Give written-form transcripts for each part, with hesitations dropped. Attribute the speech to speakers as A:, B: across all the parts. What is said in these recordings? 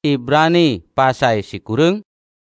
A: Ibrani pasai si kurung.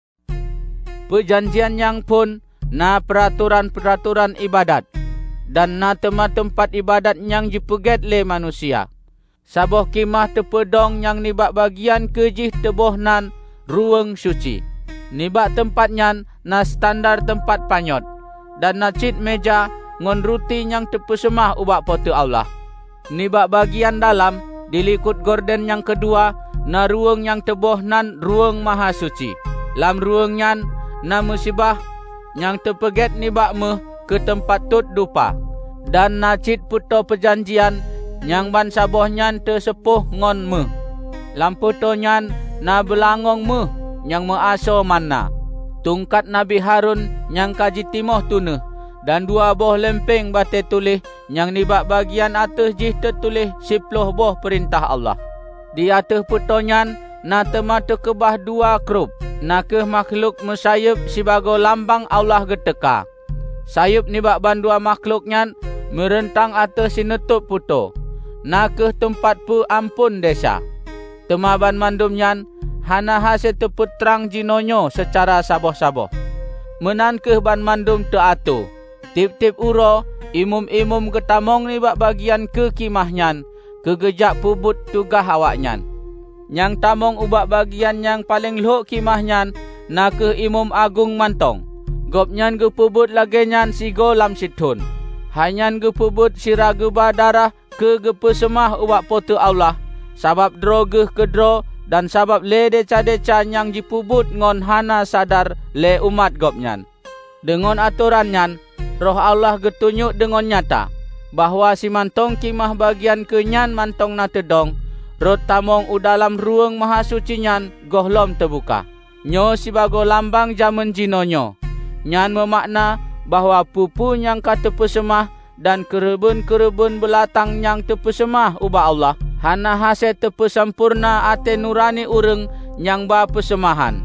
A: Perjanjian yang pun na peraturan-peraturan ibadat dan na tempat ibadat yang dipeget le manusia. Saboh kimah tepedong yang nibak bagian kejih tebohnan ruang suci. Nibak tempatnya na standar tempat panyot dan na cit meja ngon ruti yang tepesemah ubak pote Allah. Nibak bagian dalam dilikut gorden yang kedua na ruang yang tebohnan ruang maha suci. Lam ruangnya na musibah yang tepeget nibak meh ke tempat tut dupa dan na cit puto perjanjian yang ban sabohnya tersepuh ngon meh. Lam putonyan na belangong meh yang measo mana. Tungkat Nabi Harun yang kaji timoh tuneh dan 2 boh lempeng bate tulih yang nibak bagian atas jih tertulih 10 boh perintah Allah. Di atas putonyan na temata kebah 2 krub nakeh makhluk mesayup sibago lambang Allah geteka. Sayup nibak ban 2 makhluknya merentang atas sinutup puto. Nakeh tempat pu ampun desa. Temaban mandumnyan hana hasil teputrang jinonyo secara saboh-saboh. Menankeh ban mandum teatu. Tip-tip uro, imum-imum ketamong nibak bagian ke kimahnya, kegejak pubut tugah awaknya. Yang tamong ubak bagian yang paling lho kimahnya, nakeh imum agung mantong. Gopnyan ge pubut lagenyan sigo lam situn. Hanyan ge pubut siraga darah ke gepesemah ubak pote Allah. Sabab drogeh kedro dan sabab le deca-deca yang dipubut ngon hana sadar le umat gopnyan. Dengan aturannya, roh Allah getunjuk dengan nyata bahwa si mantong kimah bagian kenyan mantong na tedong, rot tamong udalam ruang maha suci nyan gohlom terbuka. Nyo sibago lambang jaman jinonyo. Nyan memakna bahwa pupu yang kata pesemah dan kerebun-kerebun belatang yang terpesemah ubah Allah hana hasil terpesampurna ate nurani ureng yang ba pesemahan.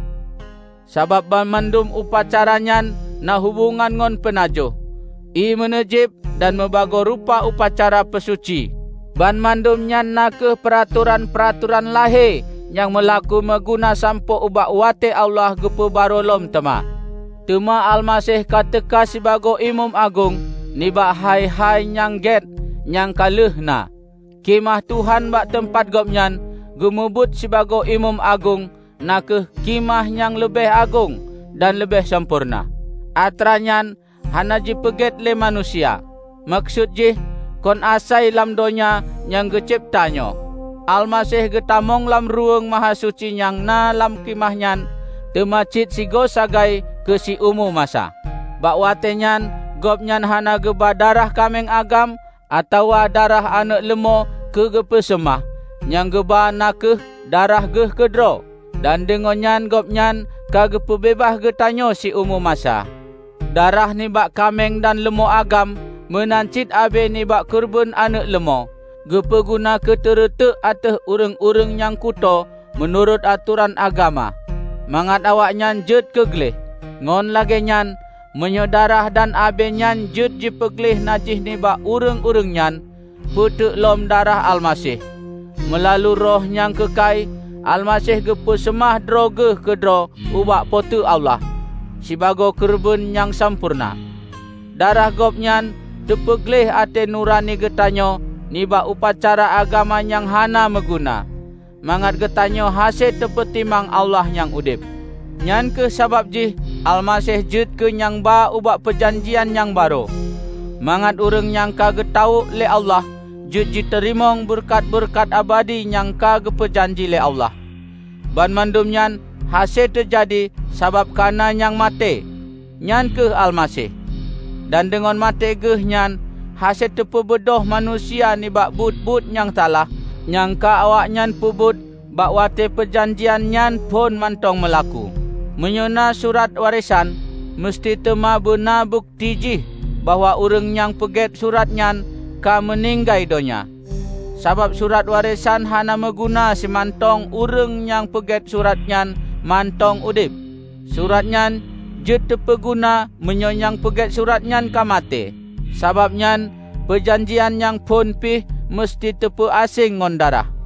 A: Sabab mandum upacaranya na hubungan ngon penajuh. I menejib dan membago rupa upacara pesuci. Ban mandumnya nakeh peraturan-peraturan lahe yang melaku meguna sampo ubak wate Allah gepe barolom tema. Tema Almasih kateka sibago imam agung nibak hai-hai nyang get nyang kalehna. Kimah Tuhan bak tempat gopnyan gemubut sibago imam agung nakeh kimah yang lebih agung dan lebih sempurna. Atranyan hana jipeget le manusia. Maksud jih kon asai lam donya yang geciptanyo. Almasih getamong lam ruang maha suci yang na lam kimahnya temacit sigo sagai ke si umu masa. Bak watenyan gopnyan hana geba darah kameng agam atau darah anak lemo ke gepesemah yang geba nakeh darah geh kedro dan dengonyan gopnyan kage pebebah getanyo si umu masa. Darah ni bak kameng dan lemo agam menancit abe ni bak kurban anak lemo. Gepeguna keteretek ateh ureng-ureng yang kuto menurut aturan agama. Mangat awaknya jet kegleh. Ngon lagenyan menyodarah dan abe nyan jet jipegleh najih ni bak ureng-ureng nyan putuk lom darah Almasih. Melalui roh yang kekai Almasih gepesemah droge kedro ubak pote Allah. Sibago kurban yang sempurna. Darah gopnyan tepegleh ate nurani getanyo nibak upacara agama yang hana meguna. Mangat getanyo hasil tepetimang Allah yang udip. Nyan ke sabab jih Almasih jut ke yang ba ubak perjanjian yang baru. Mangat urang yang kage tau le Allah jut jiterimong berkat-berkat abadi yang kage perjanji le Allah. Ban mandumnyan hasil terjadi sabab kana yang mate. Nyan ke Almasih. Dan dengan mate geh nyan hasil terpebedoh manusia ni bak but-but yang salah. Nyangka awak nyan pubut bak wate perjanjian nyan pun mantong melaku. Menyona surat warisan mesti tema benar bukti jih bahwa urang yang peget surat nyan ka meninggai donya. Sabab surat warisan hana meguna si mantong urang yang peget surat nyan mantong udip. Surat nyan jet terpeguna menyonyang peget surat nyan ka mate. Sabab nyan perjanjian yang pun pih mesti tepe asing ngon darah.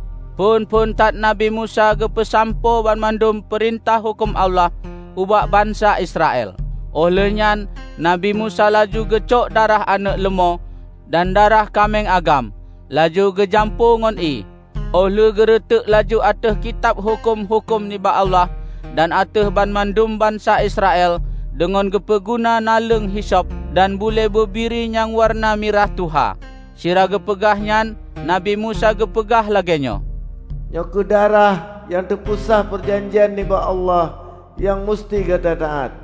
A: Pun tat Nabi Musa gepesampo ban mandum perintah hukum Allah ubak bangsa Israel. Olehnya Nabi Musa laju gecok darah anak lemo dan darah kameng agam, laju gejampu ngon i. Oleh geretek laju ateh kitab hukum-hukum niba Allah dan ateh ban mandum bangsa Israel dengan gepeguna naleng hisop dan bule bebiri yang warna mirah tuha. Sira gepegahnya Nabi Musa gepegah lagenyo.
B: Nyoku darah yang terpusah perjanjian niba Allah yang mesti gada taat.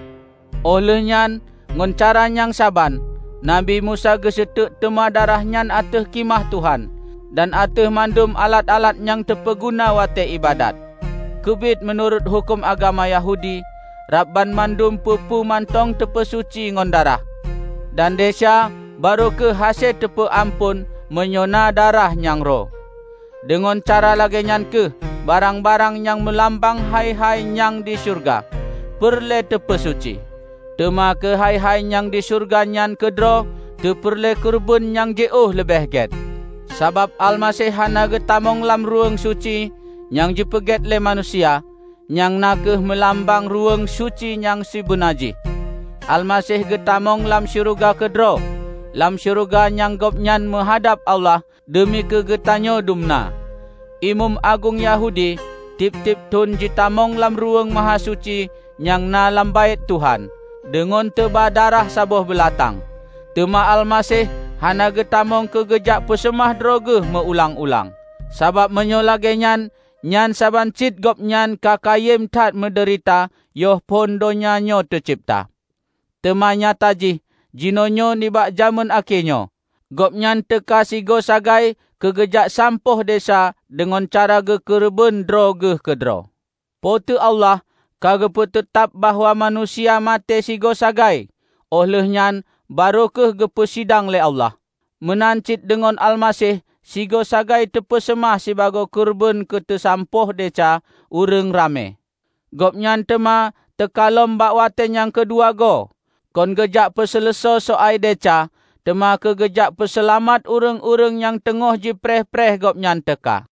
A: Olehnya ngon cara yang saban Nabi Musa gesetek tema darahnya ateh kimah Tuhan dan ateh mandum alat-alat yang terpeguna wate ibadat. Kebit menurut hukum agama Yahudi, Rabban mandum pupu mantong tepesuci ngon darah. Dan desa baru ke hasil tepe ampun menyona darah yang roh. Dengan cara lagenyan ke barang-barang yang melambang hai-hai yang di surga, perle tepesuci. Tema ke hai-hai yang di surga nyan kedro, teperle kurban yang jauh lebih get. Sabab Al-Masih hana getamong lam ruang suci yang jipeget le manusia, yang nakeh melambang ruang suci yang si bunaji. Al-Masih getamong lam syurga kedro, lam syurga yang gopnyan menghadap Allah demi kegetanyo dumna. Imam Agung Yahudi tip-tip tun jitamong lam ruang maha suci yang na lam bait Tuhan dengan teba darah sabuh belatang. Tema Al-Masih hana getamong kegejak pesemah drogeh meulang-ulang. Sabab menyolagenyan nyan saban cit gop nyan kakayem tat menderita yoh pon donya nyo tercipta. Tema nyata jih jinonyo nibak jaman akhirnyo. Gop nyan teka sigo sagai kegejak sampoh desa dengan cara gekereben drogeh kedro. Potu Allah kageput tetap bahawa manusia mate sigo sagai. Olehnya baru ke gepesidang le Allah. Menancit dengan Al-Masih sigo sagai tepesemah sebagai kurban ketesampoh deca ureng rame. Gopnyan tema tekalom bak waten yang kedua go. Kon gejak peseleso soai deca, tema kegejak peselamat ureng-ureng yang tengah jipreh-preh gopnyan teka.